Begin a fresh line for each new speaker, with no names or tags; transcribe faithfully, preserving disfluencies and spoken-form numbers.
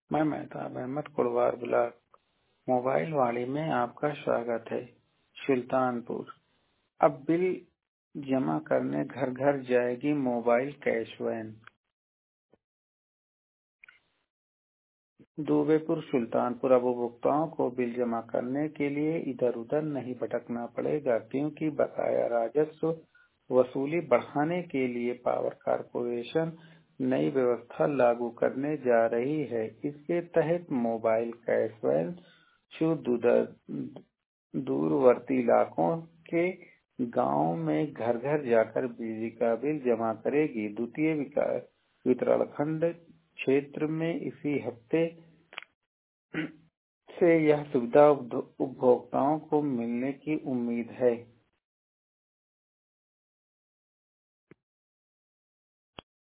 मैं Mehtab Ahmad Kudwar block mobile वाड़ी में आपका स्वागत है। सुल्तानपुर अब बिल जमा करने घर घर जाएगी mobile cash van. Dubepur Sultanpur अब उपभोक्ताओं को बिल जमा करने के लिए इधर उधर नहीं भटकना पड़ेगा, क्योंकि बकाया राजस्व वसूली बढ़ाने के लिए पावर कारपोरेशन नई व्यवस्था लागू करने जा रही है। इसके तहत मोबाइल कैश वैन सुदूर दूरवर्ती इलाकों के गांव में घर घर जाकर बिजली का बिल जमा करेगी। द्वितीय विका- वितरण खंड क्षेत्र में इसी हफ्ते से यह सुविधा उपभोक्ताओं को मिलने की उम्मीद है।